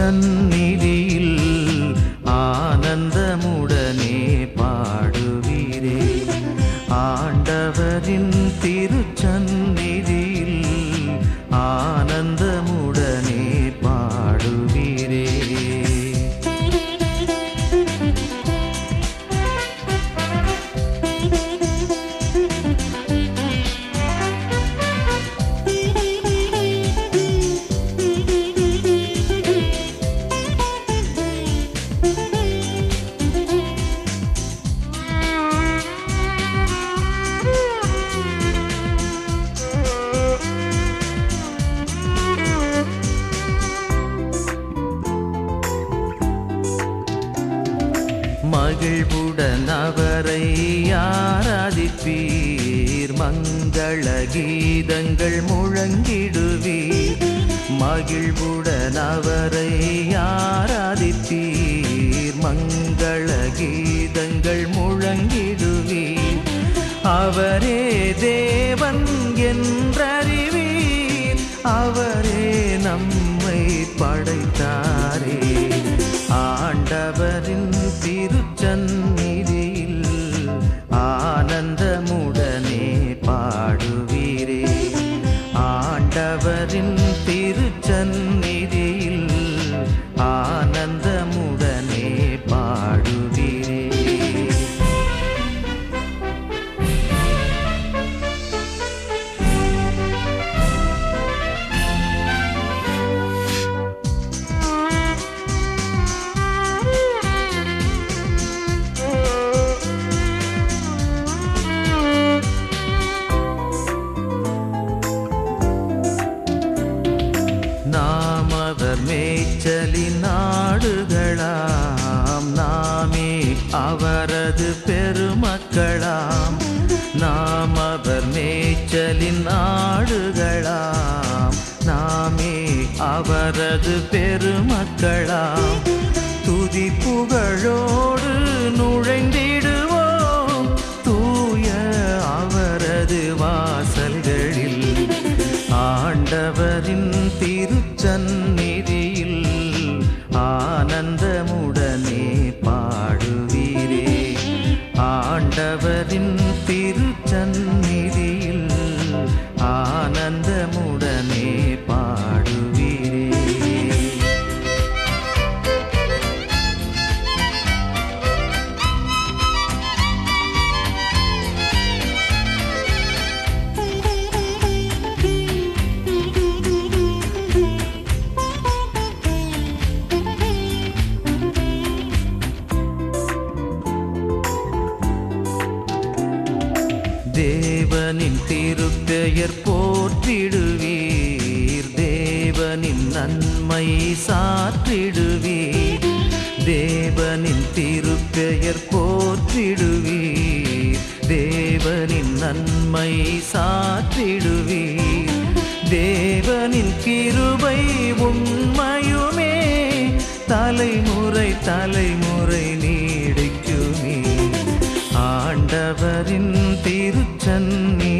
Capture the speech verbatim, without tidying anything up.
திருச்சந்நிதியில் ஆனந்தமுடனே பாடுவீரே. ஆண்டவரின் திருச்சந்நிதியில் ஆனந்தமுடனே பாடுவீரே. மகிழ்வுடன் அவரை ஆராதிப்பீர், மங்கள கீதங்கள் முழங்கிடுவீர். மகிழ்வுடன் அவரை ஆராதிப்பீர், மங்கள கீதங்கள் முழங்கிடுவீர். அவரே தேவன் என்றறிவீர், அவரே நம்மை படைத்தாரே. ஆண்டவரின் திருச்சந்நிதியில் ஆனந்தமுடனே பாடுவீரே. ஆண்டவரின் திருச்சந்நிதியில் ஆனந்தமுடனே பாடுவீரே. நாம் அவர் மேய்ச்சலின் நாடுகளாம், நாமே அவரது பெருமக்களாம். நாம் அவர் மேய்ச்சலின் நாடுகளாம், நாமே அவரது பெருமக்களாம். துதி புகழோடு நுழைந்திடுவோம் தூய அவரது வாசல்களில். ஆண்டவரின் திருச்சந்நிதியில் ஆனந்தமுடனே பாடுவீரே. ஆண்டவரின் திருச்சந்நிதியில் ஆனந்தமுடனே பாடுவீரே. தேவனின் திருப்பெயர் போற்றிடுவீர், தேவனின் நன்மை சாற்றிடுவீர். தேவனின் திருப்பெயர் போற்றிடுவீர், தேவனின் நன்மை சாற்றிடுவீர். தேவனின் கிருபை உண்மையுமே தலைமுறை தலைமுறை நீடிக்குமே. ஆண்டவரின் திருச்சந்நிதியில்